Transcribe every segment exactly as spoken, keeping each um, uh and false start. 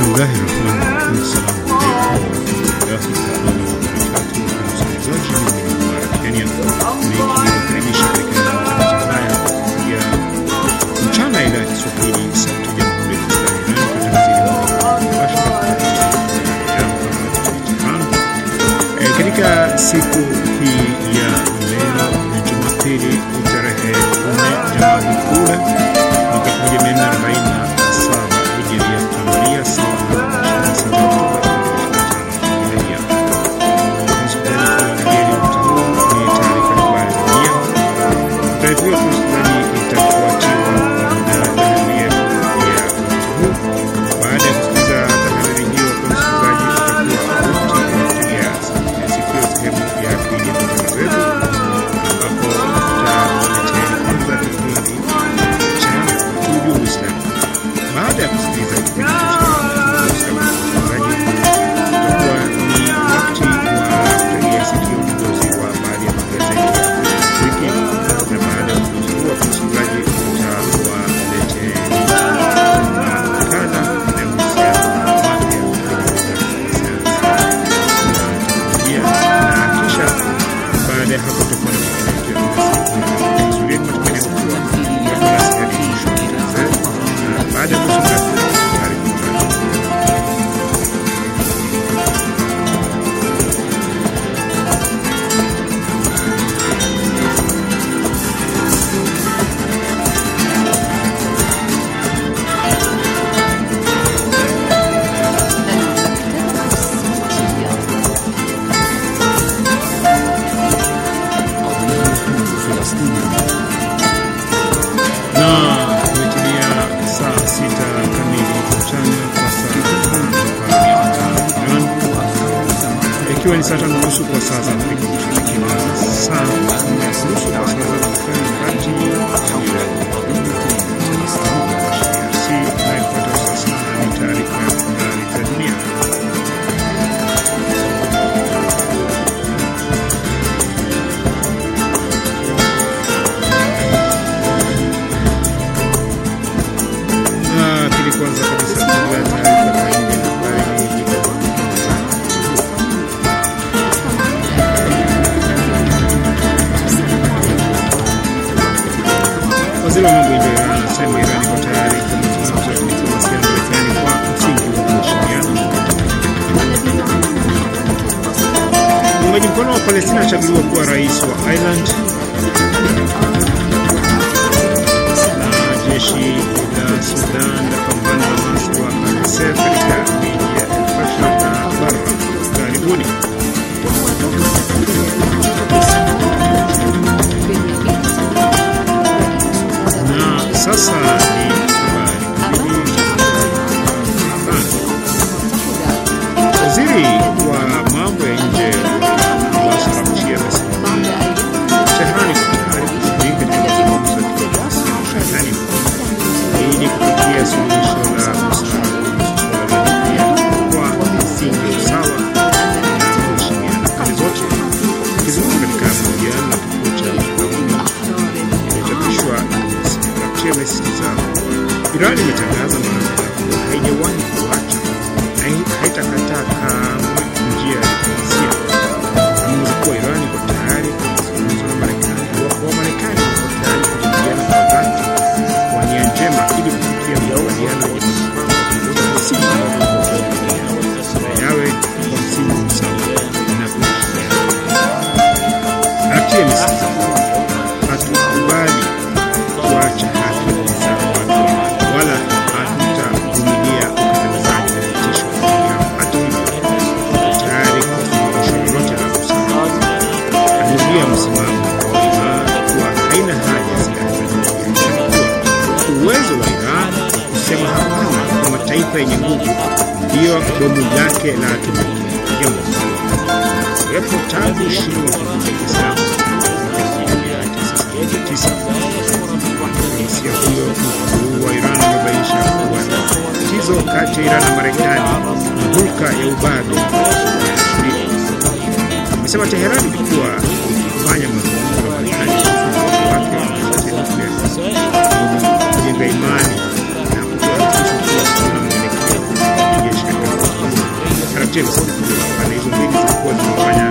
Bismillahirrahmanirrahim. Assalamu alaikum warahmatullahi wabarakatuh. Msikilizaji, mimi ni Mubarak Kenya nikikaribisha katika matangazo haya ya mchana ya idhaa ya Kiswahili sauti ya Jamhuri ya Kiislamu ya Iran. Katika siku hii ya leo ya Jumapili tarehe nne Januari kule mwaka elfu moja mia nne arobaini na saba hijiria kamaria sawa na ishirini na saba Oktoba miladia. Msikilizaji, ni taarifa ya habari za dunia. Taarifa hiyo msikilizaji itafuatiwa na tahariri yetu ya huu. Baada ya kusikiliza tahariri hiyo, msikilizaji, utakuwa ukitegea sikio sehemu ya pili ya matangazo yetu, ambapo tutawaletea kwanza kipindi cha Tujue Uislamu. Baada ya kusikiliza kipindi cha Uislamu, itakuwa ni wakati wa kutegea sikio uongozi wa baadhi ya magazeti ya wiki, na baada ya uongozi huo, msikilizaji, utawaletea makala inayohusiana na mada ya sayansi na teknolojia, na kisha baada ya hapo tutakuwa na matangazo ya vizuri kwa matangazo kuwa kwa nasi hadi mwisho wa matangazo. Na baada ya kusoma taarifa ikiwa ni saa tano na nusu kwa saa za Afrika Mashariki na saa nne na nusu kwa saa za Afrika ya Kati. Na ifuatayo sasa ni taarifa ya habari za dunia. Na pili, kwanza kabisa kabla taarifa kamili ya habari hii. Waziri wa mambo ya nje wa Iran anasema Iran iko tayari kwa mazungumzo ya kidiplomasia na Marekani kwa msingi wa kuheshimiana. Muungaji mkono wa Palestina achaguliwa kuwa rais wa Ireland. Na jeshi la Sudan lapambana na waasi wa R S F katika miji ya El Fasher na Barra karibuni. Na sasa ni habari kamili. Waziri wa mambo ya nje Abbas Araghchi amesema Tehran iko tayari kushiriki katika mazungumzo ya kidiplomasia na Marekani ili kufikia suluhisho la masuala ya nyuklia kwa misingi ya usawa na kuheshimiana pande zote. Akizungumza katika mahojiano na kituo cha kauli iliyochapishwa amesisitiza Iran imetangaza mara kadhaa kuwa haijawahi kuacha na haitakataa kamwe njia ya diplomasia. Ameongeza kuwa Iran iko tayari kwa mazungumzo na Marekani, wa Marekani wako tayari kujadiliana kwa dhati kwa nia njema ili kufikia makubaliano ya msingi na yawe kwa msingi msawa na kuheshimiana. Araghchi amesisitiza hatukubali kuacha haki za watu wala hatutavumilia ukandamizaji na vitisho yao. Hata hivyo, tayari kwa suluhisho lolote la usalama. Amerudia msimamo wa Iran kuwa haina haja silaha za nyuklia. Kuwa uwezo wa Iran kusema hapana kwa mataifa yenye nguvu ndiyo bomu lake la atomiki, jambo kuwepo tangu ushindi wa kivuli cha Kiislamu mwaka elfu moja mia tisa sabini na tisa. Mwanadiplomasia huyo mkuu wa Iran amebainisha kuwa tatizo kati ya Iran na Marekani ni hulka ya ubabe. Amesema Teherani ilikuwa ikifanya mazungumzo na Marekani wake wa nishati ya nyuklia kujenga imani na kutoa hakikisho kuwa kuna mwelekeo wa kijeshi James pande hizo mbili zilikuwa zinafanya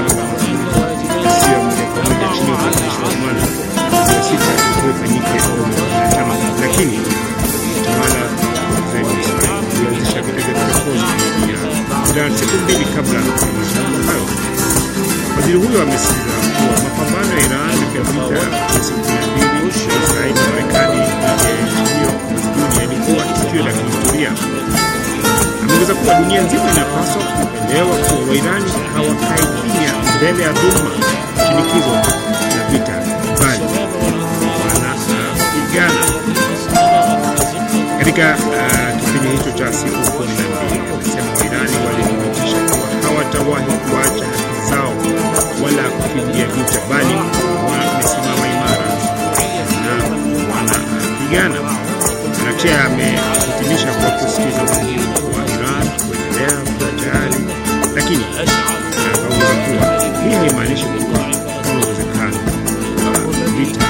sio moja kwa moja chini ya upatanishi wa Oman ya sita ilifanyike na tano, lakini utawala wa Israel ulianzisha vita vya kichokozi dhidi ya Iran siku mbili kabla ya mashambulio hayo. Waziri huyo amesisitiza kuwa mapambano ya Iran katika vita vya siku mbili ya Israel na Marekani dhidi ya nchi hiyo dunia ilikuwa tukio la kihistoria. Ameongeza kuwa dunia nzima inapaswa kuelewa kuwa Wairani hawakai kimya mbele ya dhuluma, shinikizo na vita, bali wanapigana. Katika uh, kipindi hicho cha siku kumi na mbili walisema Wairani walithibitisha kuwa hawatawahi kuacha haki zao wala kukimbia vita, bali wamesimama imara na wanapigana. Anatia amehitimisha kwa kusisitiza umuhimu wa Iran kuendelea kuwa tayari, lakini akaongeza kuwa hii haimaanishi kuwa kuna uwezekano wa vita.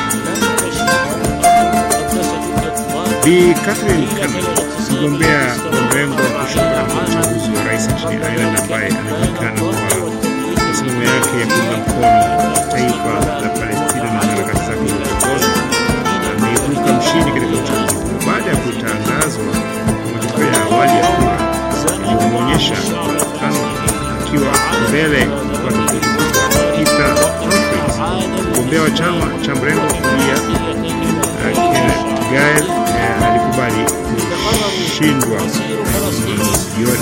Bi Catherine Kami, mgombea wa mrengo wa kushoto katika uchaguzi wa rais nchini Ireland, ambaye anajulikana kwa misimamo yake ya kuunga mkono taifa la Palestina na harakati zake za ukombozi, ameibuka mshindi katika uchaguzi baada ya kutangazwa kwa matokeo ya awali ya kura iliyoonyesha Kano akiwa mbele kwa Peter Humphries, mgombea wa chama cha mrengo wa kulia Kenneth Gael alikubali kushindwa jioni.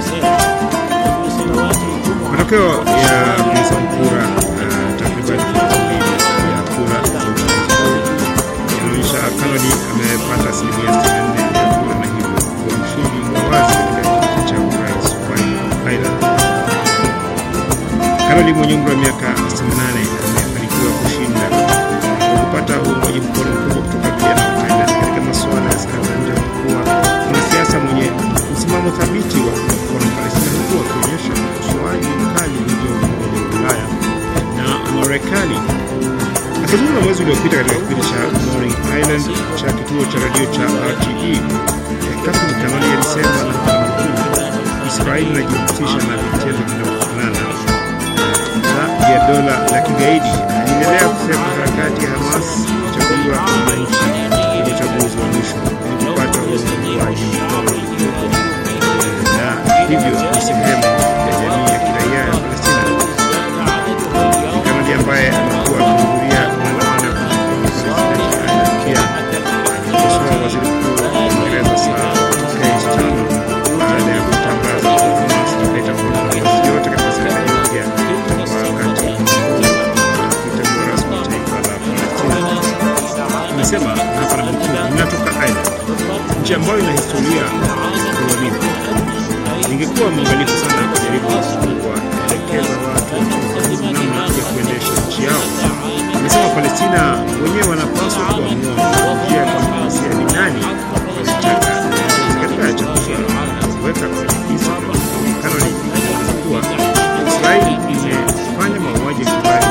Matokeo ya kuhesabu kura takriban ya kura yanaonyesha Kennedy amepata asilimia sitini na nne ya kura na hivyo kuwa mshindi wa wazi katika kiti cha urais wa Ireland. Kennedy mwenye umri wa miaka sitini na nane amefanikiwa kushinda kwa kupata uungwaji mkono mkubwa kutoka vijana wa Ireland katika masuala ya sera za nje. Kuwa mwanasiasa mwenye msimamo thabiti wa mkono Palestina, huku akionyesha ukosoaji mkali dhidi ya Umoja wa Ulaya na Marekani. Akizungumza mwezi uliopita katika kipindi cha Morning Island cha kituo cha radio cha R T E, Captain Kennedy alisema na Israeli inajihusisha na vitendo vinavyofanana na vya dola la kigaidi. Anaendelea kusema harakati ya Hamas ichaguliwa kama nchi kwenye uchaguzi wa mwisho ili kupata uungwaji mkono mkubwa, na hivyo ni sehemu ya jamii ya kiraia ya Palestina. Kennedy ambaye amekuwa akihudhuria maandamano ya Palestina pia alikosoa waziri mkuu wa Uingereza Sir Keir Starmer baada ya kutangaza kuwa Hamas itakuwa na nafasi yote katika serikali mpya wakati itakuwa rasmi taifa la Palestina. Amesema hapa na mkuu, ninatoka Ireland, nchi ambayo ina historia koloni. Ningekuwa mwangalifu sana kujaribu kuwaelekeza watu namna ya kuendesha nchi yao. Amesema Palestina wenyewe wanapaswa kuamua njia ya demokrasia ni nani wanataka. Katika chapisho kuweka kwenye kisa Kennedy kuwa Israeli imefanya mauaji ya kimbari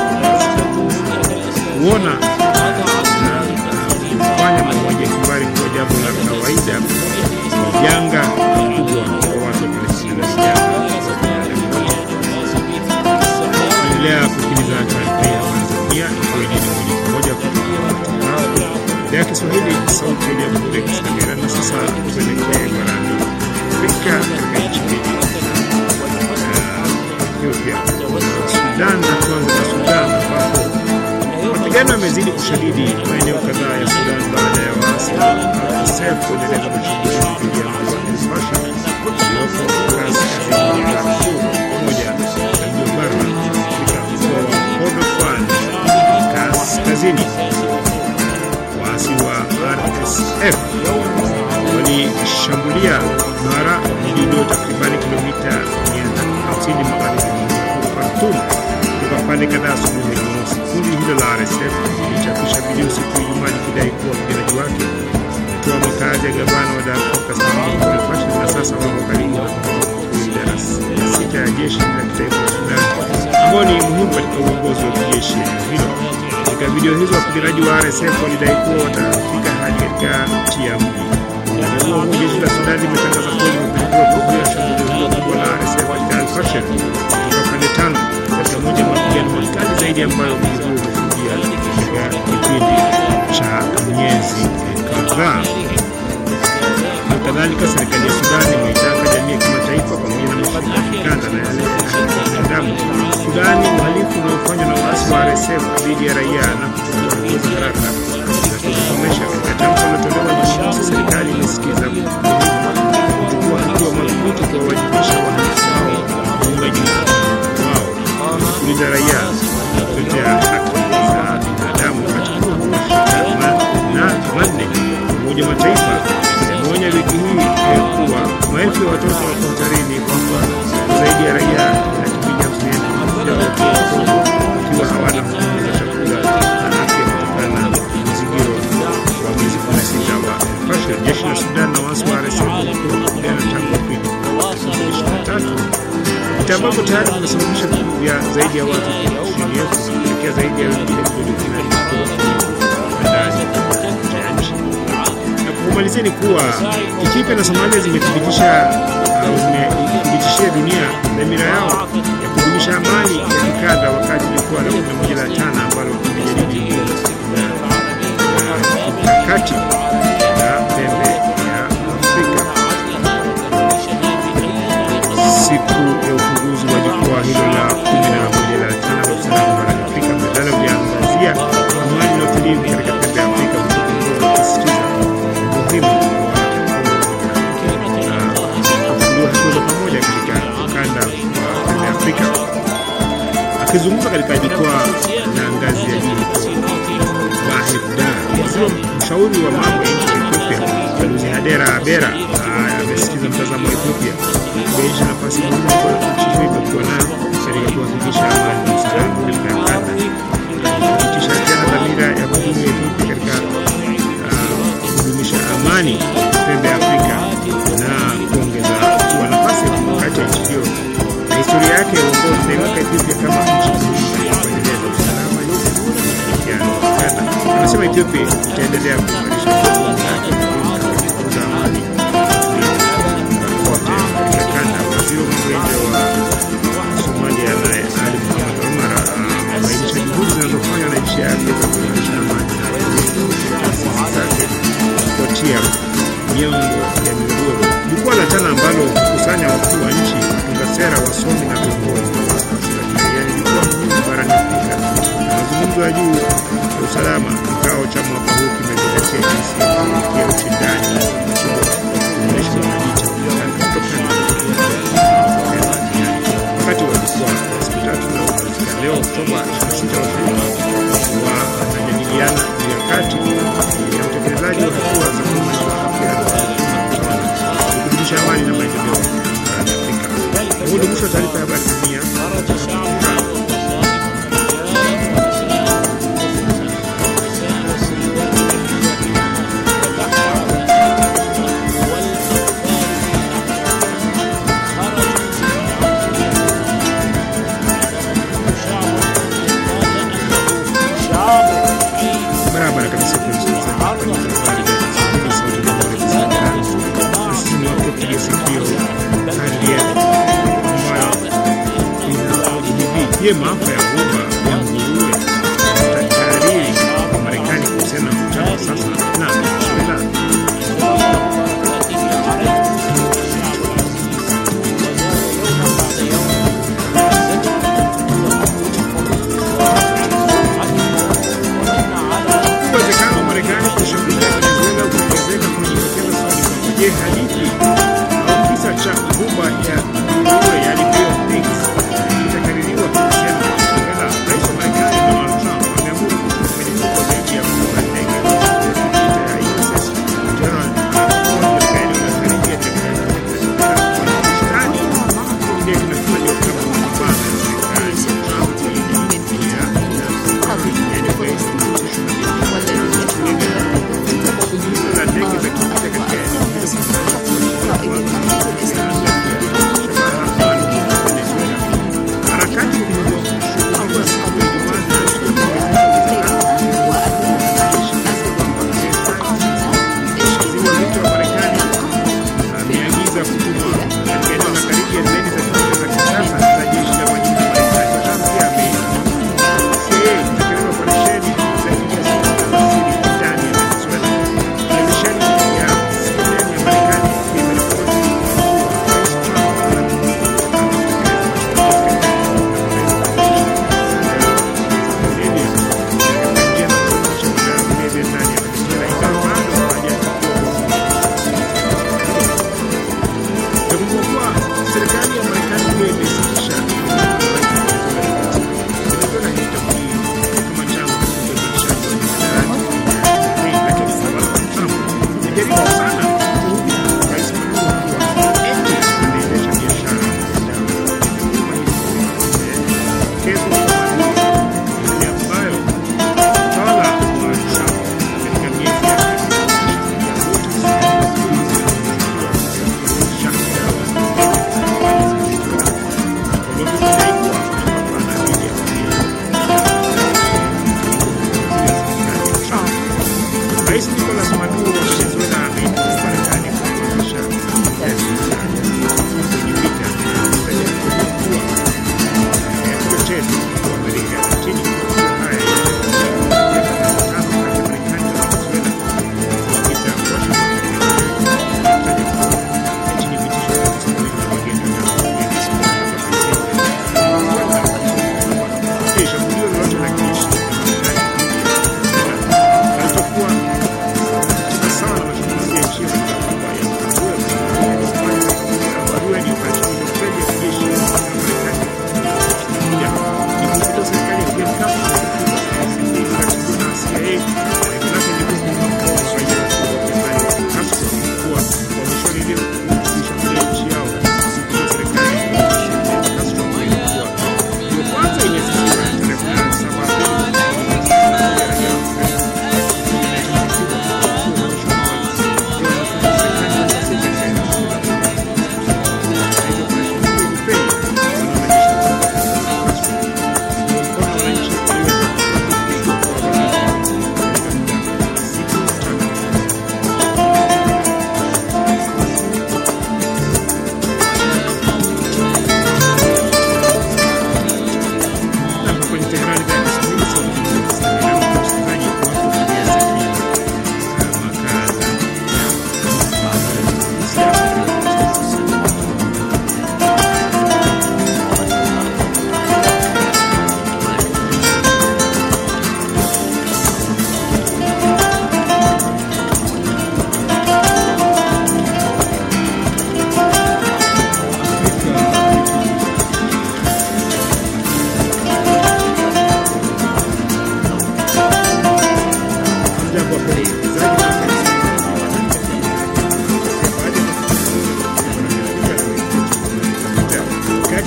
kuona na kufanya mauaji ya kimbari kwa jambo la kawaida, janga kubwa kwa watu wa Palestina na janga. Endelea kusikiliza taarifa ya Tanzania ikiwa ni moja kwa moja kutoka ya Kiswahili sauti ya Jamhuri ya Kiislamu. Na sasa tuelekee barani Afrika katika nchi mbili Ethiopia, Sudan na kwanza na Sudan, ambapo mapigano yamezidi kushadidi maeneo kadhaa ya Sudan baada ya waasi wa R S F kuendeleza mashambulizi dhidi ya mji wa El-Fasher uliopo kaskazini ya Darfur pamoja na mji wa Bara katika mkoa wa Kordofan kaskazini. Waasi wa R S F walishambulia Bara, mji ulio takribani kilomita mia hamsini magharibi mwa Khartoum kutoka pande kadhaa asubuhi ya Jumamosi. Kundi hilo la R S F lilichapisha video siku ya Ijumaa likidai kuwa wapiganaji wake kutoa makazi ya gavana wa Darfur kaskazini mwa El-Fasher na sasa wako karibu na idara sita ya jeshi la kitaifa la Sudan, ambao ni muhimu katika uongozi wa kijeshi eneo hilo. Katika video hizo wapiganaji wa R S F walidai kuwa watafika hadi katika nchi ya mji. Jeshi la Sudan limetangaza kuwa limefanikiwa kuzuia shambulio hilo kubwa la R S F kikanda na binadamu. Sudani, uhalifu unaofanywa na waasi wa R S F dhidi ya raia na kuchukua hatua za haraka na kuzikomesha. Katika tamko lilotolewa Jumamosi, serikali imesisitiza kuchukua hatua madhubuti kuwawajibisha wahalifu hao, uungaji wao kulinda raia na kutetea haki za binadamu. Katika na Jumanne, Umoja wa Mataifa umeonya wiki hii kuwa maelfu ya watoto wako hatarini kwamba zaidi ya raia laki mbili hamsini wakiwa hawana huduma za chakula na afya kutokana na mzingiro wa miezi kumi na sita wa Al-Fasher. Jeshi la Sudan na waasi wa R S F wamekuwa wakipigana tangu Aprili ishirini na tatu, vita ambavyo tayari vimesababisha vifo vya zaidi ya watu ishirini elfu kupelekea zaidi ya wengine milioni kumi na nne ndani ya nchi. Na kumalizia ni kuwa Ethiopia na Somalia zimethibitisha zimethibitishia dunia dhamira yao ya kudumisha amani ya kikanda wakati jukwaa la kumi na moja la Tana ambalo limejadili mikakati na pembe ya Afrika. Siku ya ufunguzi wa jukwaa hilo la kumi na moja la Tana la usalama barani Afrika, mjadala uliangazia amani na utulivu katika pembe ya Afrika, ukisisitiza umuhimu hatua pamoja katika ukanda wa pembe ya Afrika. Akizungumza katika jukwaa la ngazi ya juu mshauri wa mambo ya nchi ya Ethiopia Balozi Hadera Abera amesisitiza mtazamo wa Ethiopia kuonyesha nafasi muhimu kwa nchi hiyo imekuwa nayo katika kuhakikisha amani na usalama katika kanda, kuhakikisha tena dhamira ya kudumu ya Ethiopia katika kudumisha amani pembe ya Afrika na kuongeza kuwa nafasi ya kati ya nchi hiyo na historia yake ya uongozi inaiweka Ethiopia kama nchi muhimu kwa kuendeleza usalama na ushirikiano wa kanda. Anasema Ethiopia itaendelea kuimarisha uongozi wake kukuza amani kote katika kanda. Waziri wa mambo ya nje wa Somalia naye Ali Mohamed Omar amebainisha juhudi zinazofanywa na nchi yake za kuimarisha amani na taasisi zake kufuatia miongo ya migogoro. Jukwaa la Tana ambalo hukusanya wakuu wa nchi, watunga sera, wasomi na viongozi wa asasi za kiraia ni jukwaa muhimu barani Afrika na mazungumzo ya juu ya usalama. Kikao cha mwaka huu kimezingatia jinsi ya kufikia ushindani mkubwa kuonyesha wananchi kutokana wakati wa jukwaa la siku tatu na katika leo Oktoba ishirini na sita wa wanajadiliana mikakati ya utekelezaji wa hatua za kuimarisha ushirikiano kudumisha amani na maendeleo barani Afrika. Huu ni mwisho wa taarifa ya habari dunia. Barabara kabisa kwa je, maafa ya Ghuba ya nguruwe yatakariri kwa Marekani kuhusiana na mkutano sasa na Venezuela? Uwezekano wa Marekani kushambulia Venezuela ukiongezeka kunajitokeza swali kwamba je, hadithi au kisa cha Ghuba ya nguruwe ya Pigs itakaririwa kuhusiana na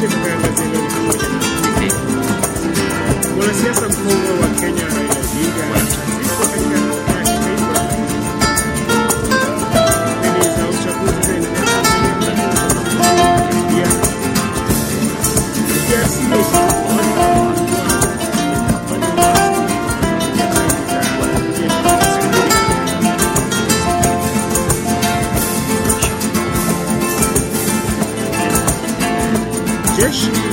yote tutayangazia leo pamoja na mwanasiasa mkongwe wa Kenya Raila Odinga azikwa katika hafla ya kitaifa mbele za uchaguzi zinaendelea Tanzania. Kiasi jeshi la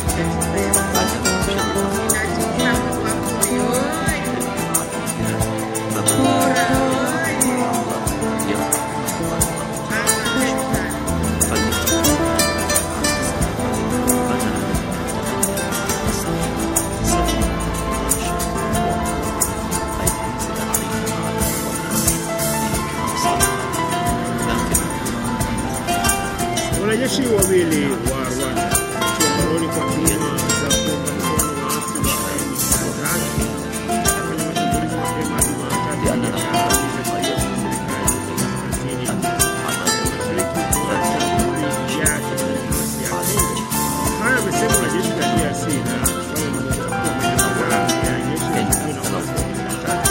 Wanajeshi wawili wa Rwanda wakiwa mbaroni kwa tuhuma za kuunga mkono waasi wa M ishirini na tatu kufanya mashambulizi mapema Jumatatu katika kambi za kijeshi za serikali kaskazini mashariki mwa Jamhuri ya Kidemokrasia ya Kongo. Haya yamesema na jeshi la D R C na wale wanaokuwa maeneo kadhaa ya jeshi la na waasi wa M ishirini na tatu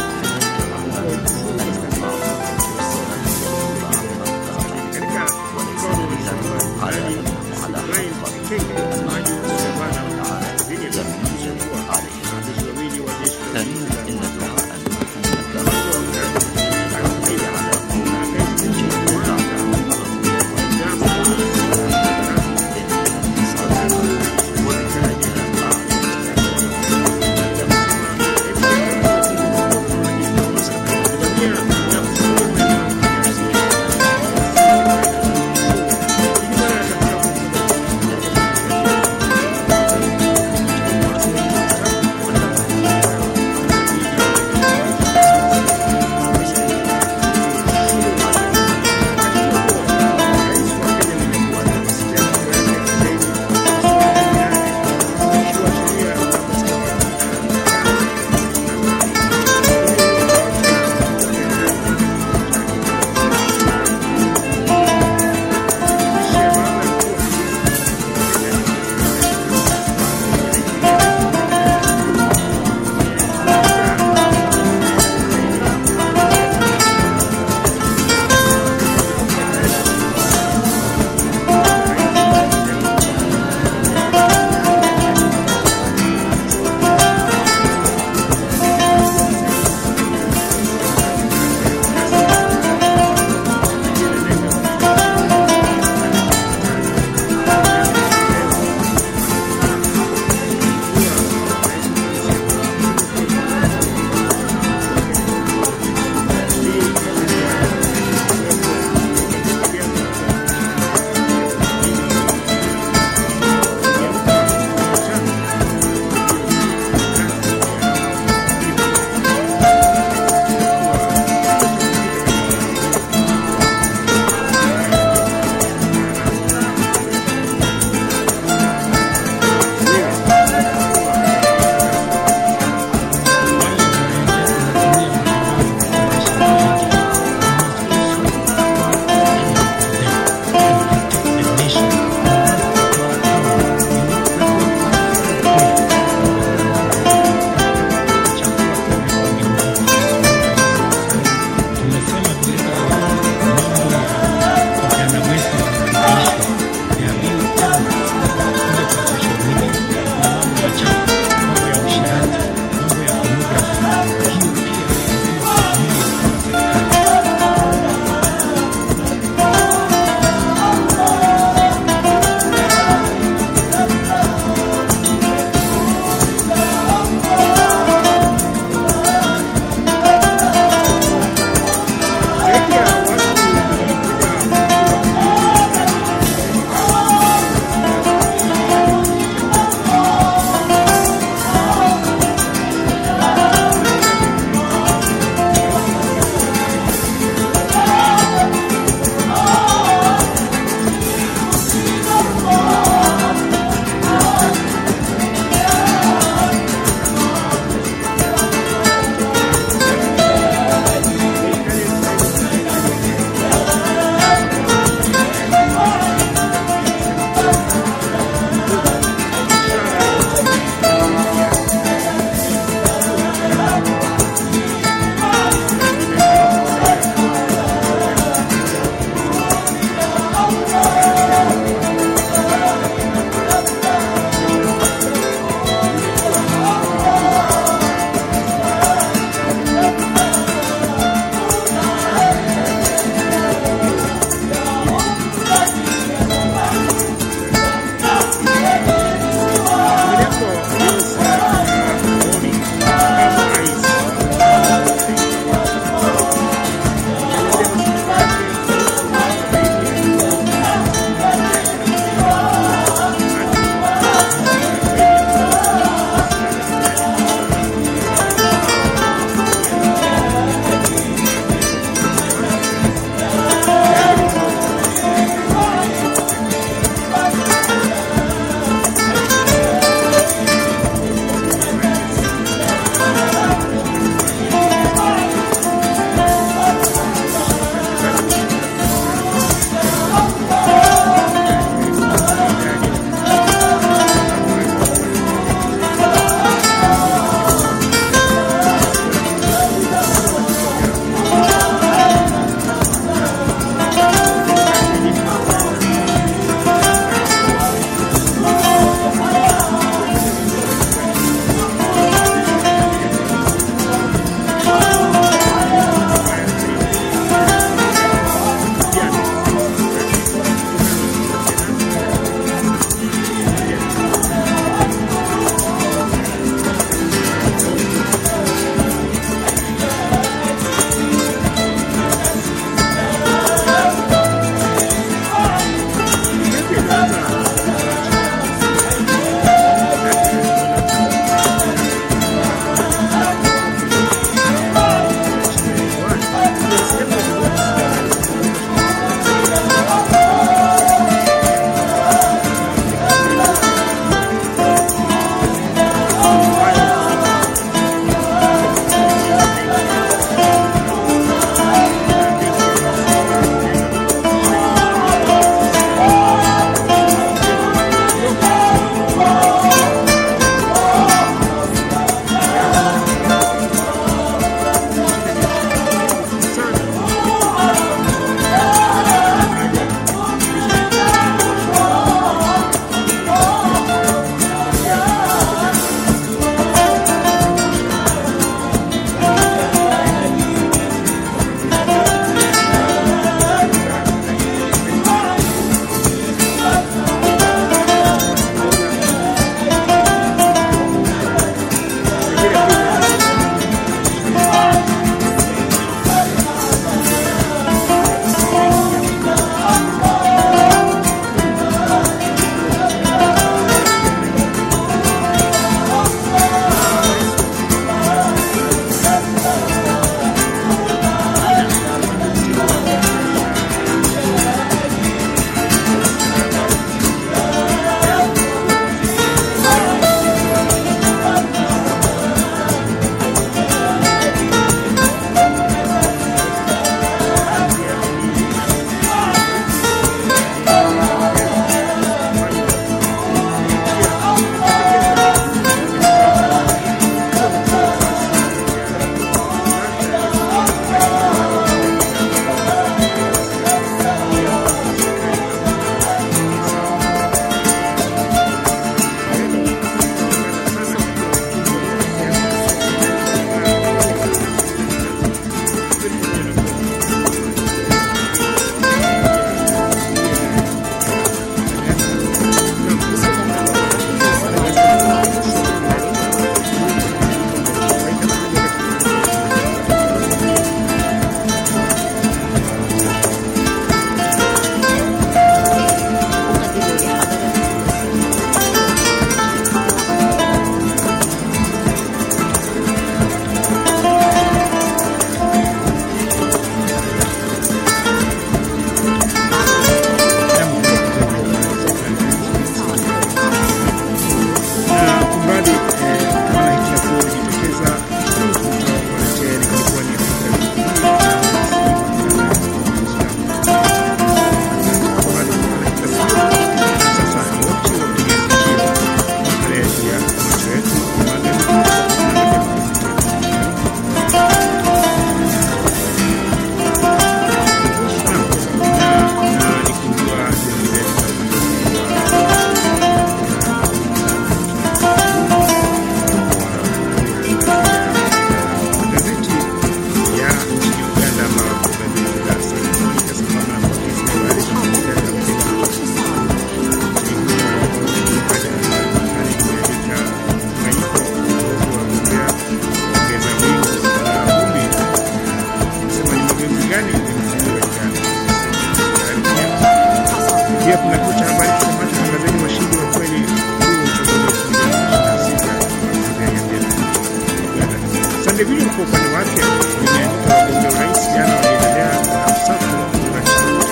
Vilevile kwa upande wake limeandika wagombea urais jana waliendelea na msako wa chama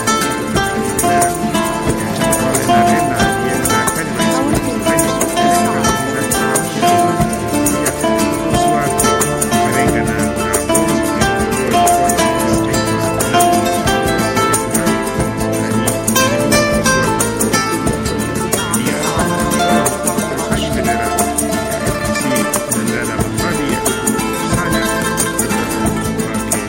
wake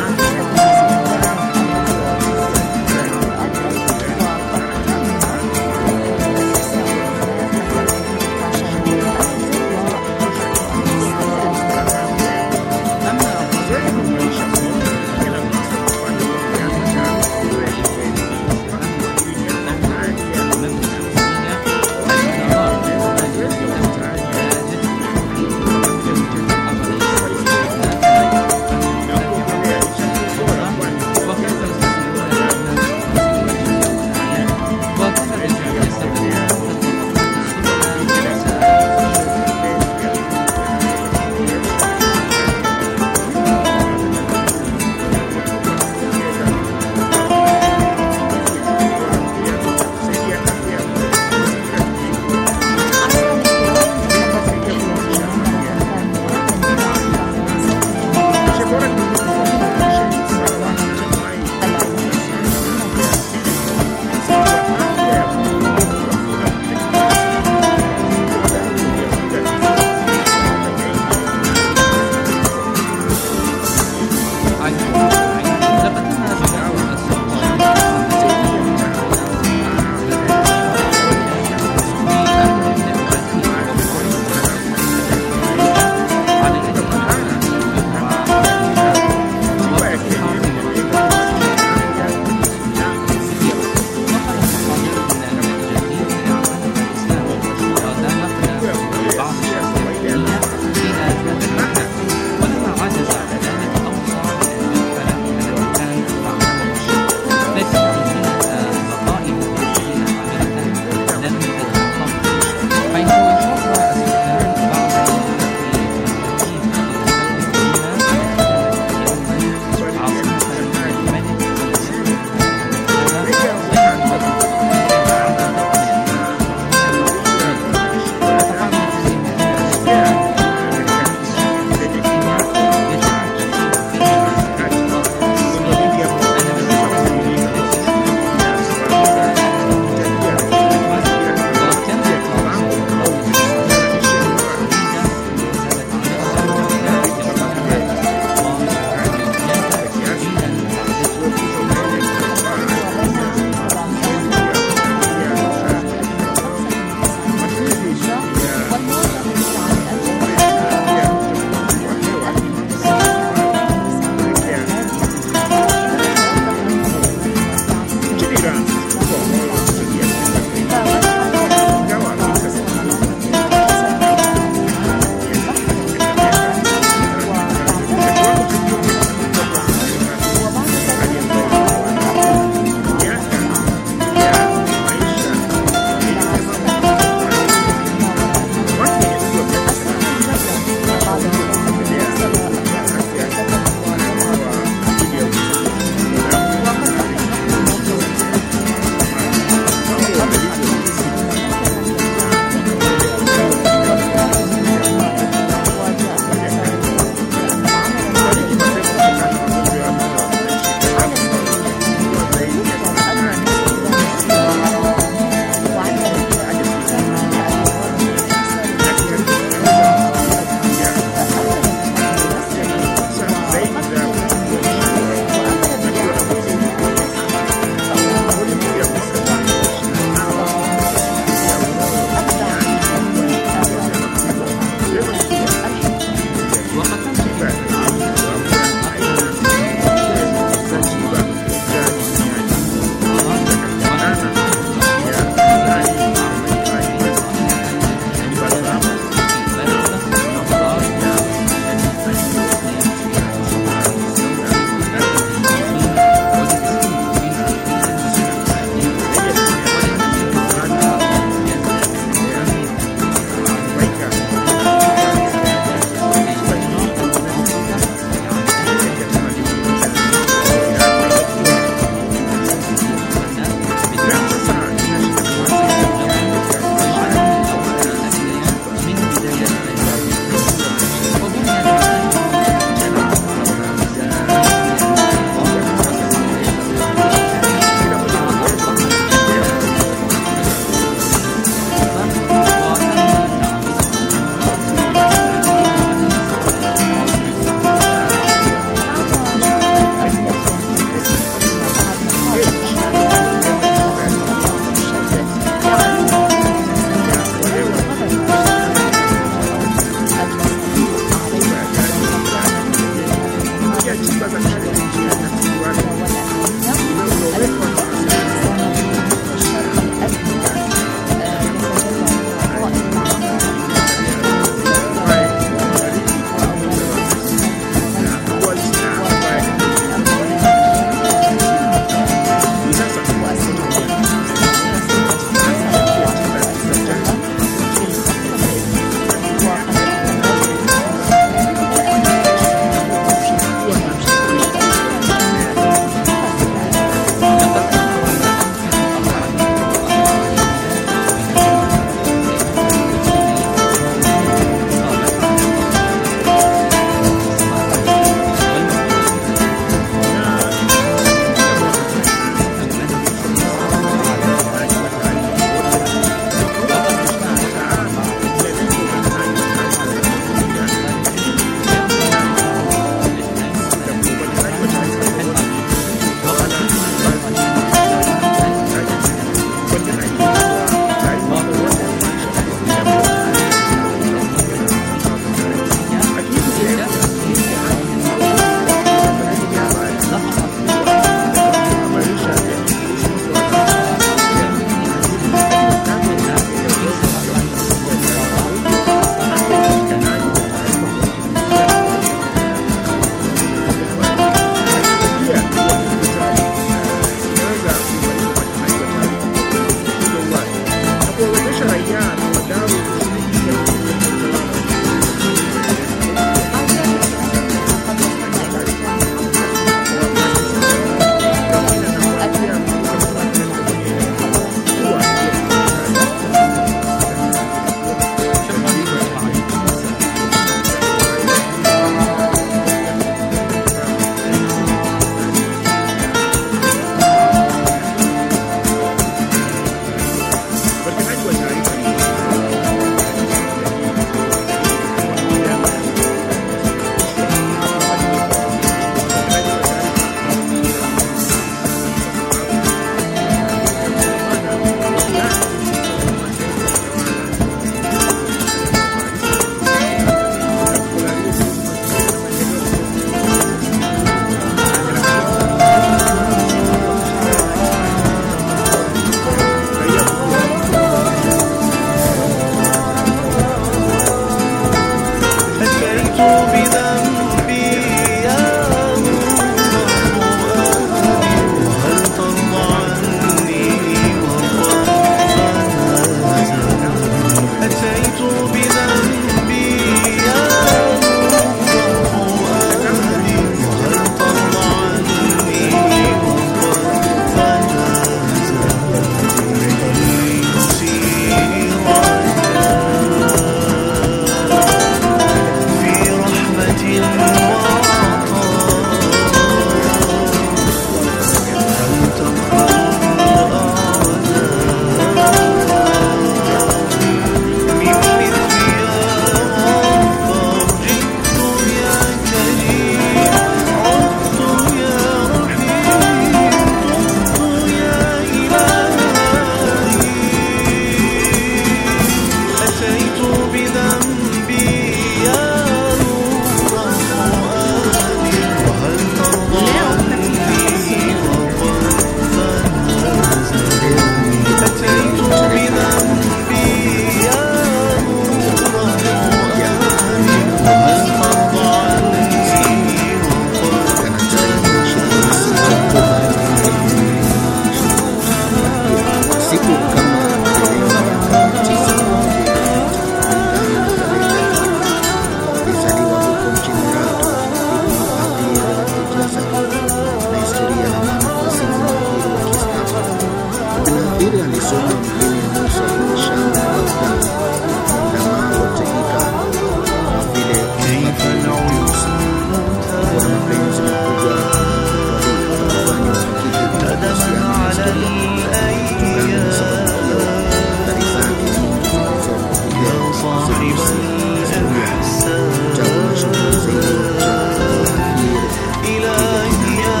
Soma mjini Musa Shamba Baghdad Lama wategika vile kaifa na uyusi wana mapenzi makubwa kufanya uhakiki kuhusiana na historia kutokana na sababu ya athari zake zilizokuja historia kutabu na shughuli zaidi cha waathiri ilahi ya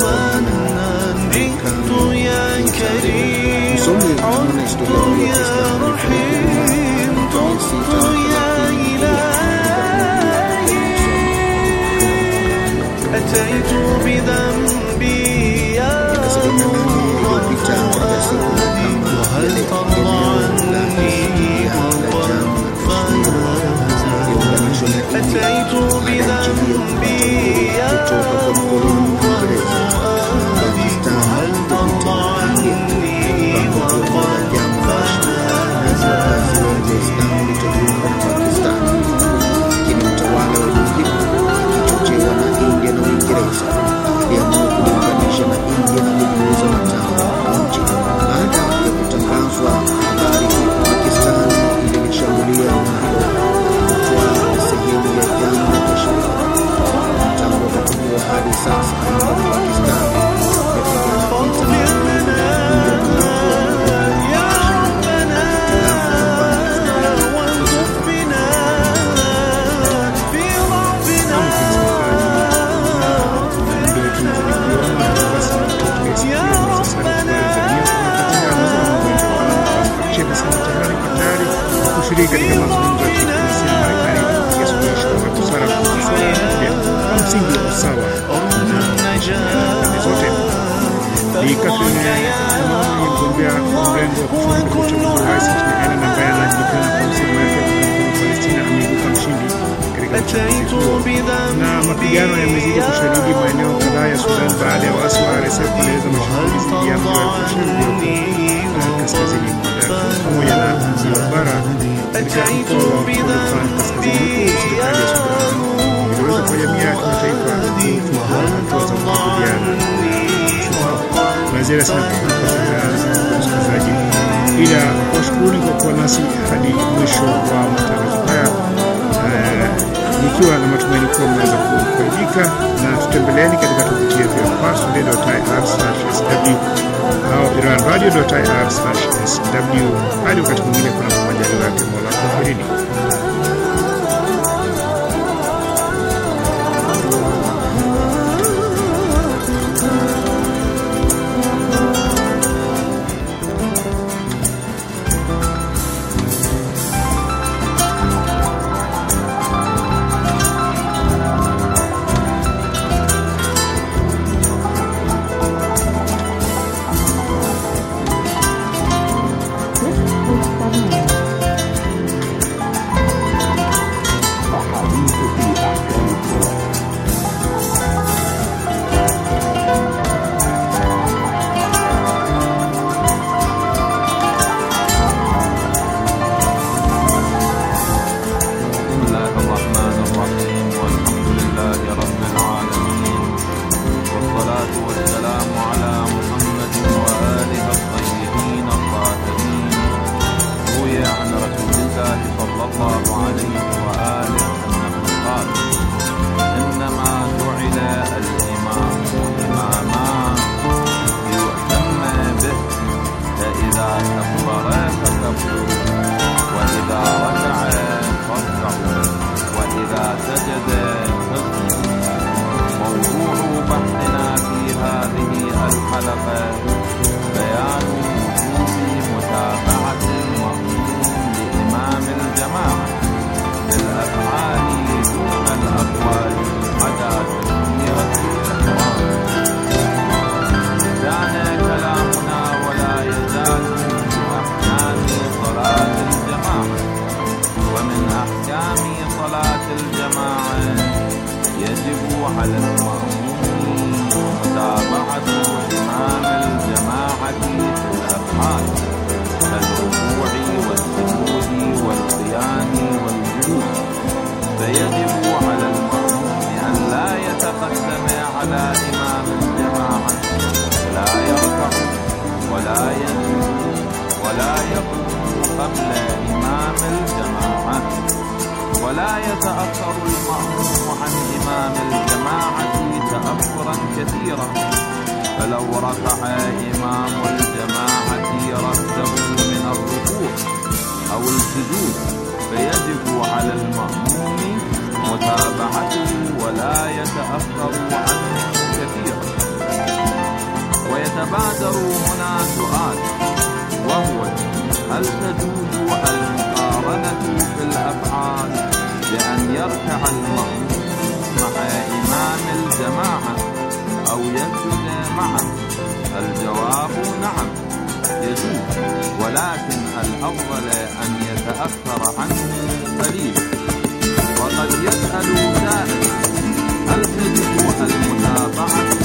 Usomi mwana historia ya Kiislamu أتيت بذنبي يا وهل ترضى عني أتيت بذنبي يا وهل ترضى عني kushiriki katika mazungumzo ya kidiplomasia ya Marekani kufikia suluhisho la busara kuhusu suala la nyuklia kwa msingi wa usawa na pande zote. Bi Catherine Amani, mgombea mrengo wa kushiriki katika uchaguzi wa rais nchini Ireland ambaye anajulikana kwa msimu wake wa kuunga Palestina ameibuka mshindi katika uchaguzi huo. Na mapigano yamezidi kushadidi maeneo kadhaa ya Sudan baada ya waasi wa R S F kuendeleza mashambulizi dhidi ya mji wa El-Fasher kaskazini mwa Darfur pamoja na mji wa Bara katika mkoa wa Kordofan kaskazini, huku serikali ya Sudan iliweza kwa jamii ya kimataifa kuchukua hatua za kukabiliana na ziara sana kwa msikilizaji, ila kuwashukuruni kwa kuwa nasi hadi mwisho wa matangazo haya, nikiwa na matumaini kuwa mnaweza kufaidika, na tutembeleeni katika tovuti yetu ya parstoday dot i r slash s w au iran radio dot i r slash s w. Hadi wakati mwingine, kuna majaliwa yake Mola. Kwaherini. على إمام الجماعة لا يركع ولا ينجو حمل إمام الجماعة، ولا يتأخر المأموم عن إمام الجماعة تأخرا كثيرا، فلو رفع إمام الجماعة رأسه من الركوع أو السجود فيجب على المأموم متابعته ولا يتأخر عنه كثيرا. ويتبادر هنا سؤال، وهو هل تجوز المقارنة في الأفعال بأن يركع المأموم مع إمام الجماعة أو يسجد معه؟ الجواب نعم يجوز، ولكن الأفضل أن يتأخر عنه قليلا. وقد يسأل سائل هل تجب المتابعة